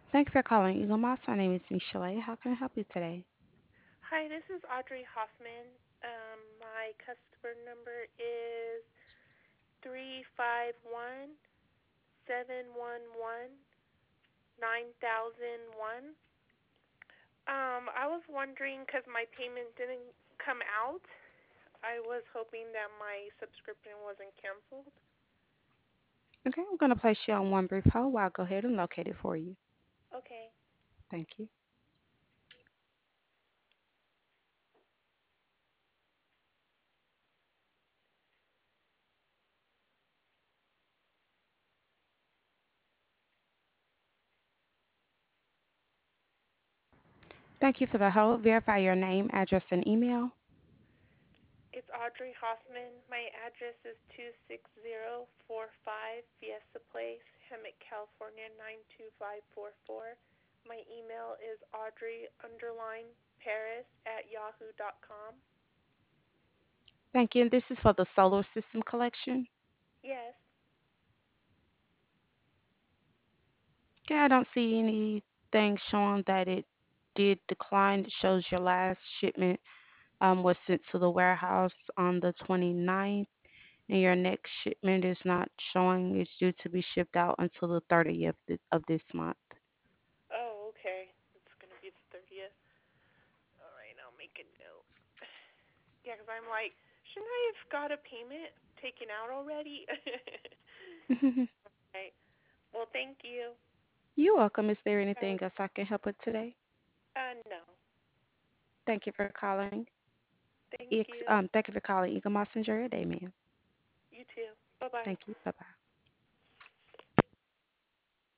Thank you for calling Eagle Moss. My name is Michelle. How can I help you today? Hi, this is Audrey Hoffman. My customer number is 351-711-9001. I was wondering because my payment didn't come out. I was hoping that my subscription wasn't canceled. Okay, I'm going to place you on one brief hold while I go ahead and locate it for you. Okay. Thank you. Thank you for the hold. Verify your name, address, and email. It's Audrey Hoffman. My address is 26045 Fiesta Place, Hemet, California 92544. My email is audrey_paris@yahoo.com. Thank you. And this is for the solar system collection. Yes. Okay, I don't see anything showing that it did decline. It shows your last shipment was sent to the warehouse on the 29th, and your next shipment is not showing. It's due to be shipped out until the 30th of this month. Oh, okay. It's going to be the 30th. All right, I'll make a note. Yeah, because I'm like, shouldn't I have got a payment taken out already? Right. Well, thank you. You're welcome. Is there Uh, anything else I can help with today? no. Thank you for calling. Thank you. Thank you for calling Eagle Moss. Enjoy your day, ma'am. You too. Bye-bye. Thank you. Bye bye.